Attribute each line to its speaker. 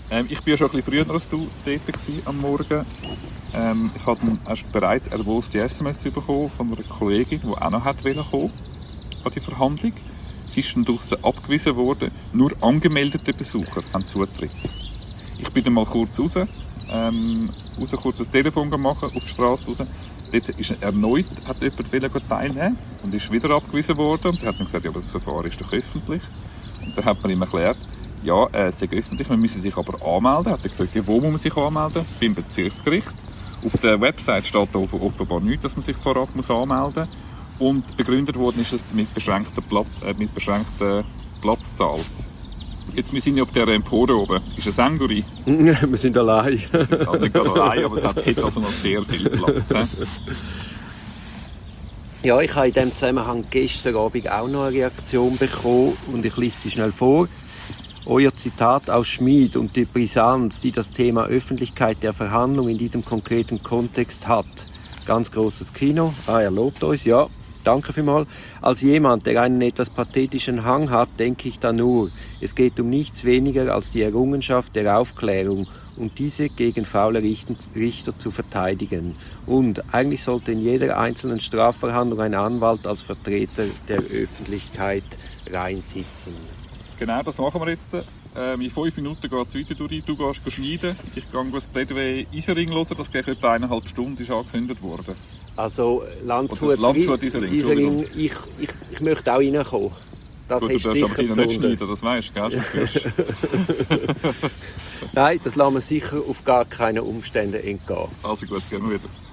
Speaker 1: Ich war ja schon ein bisschen früher als du dort am Morgen. Ich habe dann erst bereits erwoß die SMS bekommen von einer Kollegin, die auch noch kommen an die Verhandlung. Sie ist dann draussen abgewiesen worden, nur angemeldete Besucher haben Zutritt. Ich bin dann mal kurz raus kurz ein Telefon machen, auf die Straße raus. Dort ist erneut jemand teilnehmen und ist wieder abgewiesen worden. Und er hat dann gesagt, ja, aber das Verfahren ist doch öffentlich. Und dann hat man ihm erklärt, ja, es ist öffentlich, man müsse sich aber anmelden. Er hat gesagt, ja, wo muss man sich anmelden? Beim Bezirksgericht. Auf der Website steht da offenbar nichts, dass man sich vorab anmelden muss. Und begründet worden ist es mit beschränkter Platzzahl. Jetzt, wir sind ja auf der Empore oben. Ist es eng, Uri?
Speaker 2: Wir sind allein.
Speaker 1: Wir sind also nicht allein, aber es hat also noch sehr viel Platz.
Speaker 2: Ja, ich habe in diesem Zusammenhang gestern Abend auch noch eine Reaktion bekommen und ich lese sie schnell vor. Euer Zitat aus Schmid und die Brisanz, die das Thema Öffentlichkeit der Verhandlung in diesem konkreten Kontext hat. Ganz großes Kino. Er lobt uns, ja. Danke vielmals. Als jemand, der einen etwas pathetischen Hang hat, denke ich da nur, es geht um nichts weniger als die Errungenschaft der Aufklärung und diese gegen faule Richter zu verteidigen. Und eigentlich sollte in jeder einzelnen Strafverhandlung ein Anwalt als Vertreter der Öffentlichkeit reinsitzen.
Speaker 1: Genau, das machen wir jetzt. In 5 Minuten geht es weiter durch. Du gehst schneiden. Ich gehe das Plädoyer Isering hören. Das geht etwa 1,5 Stunden, ist angekündigt worden.
Speaker 2: Also Landshut Isering, ich möchte auch reinkommen. Das
Speaker 1: gut,
Speaker 2: hast
Speaker 1: du
Speaker 2: sicher
Speaker 1: aber nicht schneiden, das weisst du, gell?
Speaker 2: Nein, das lassen wir sicher auf gar keine Umstände entgehen.
Speaker 1: Also gut, gehen wir wieder.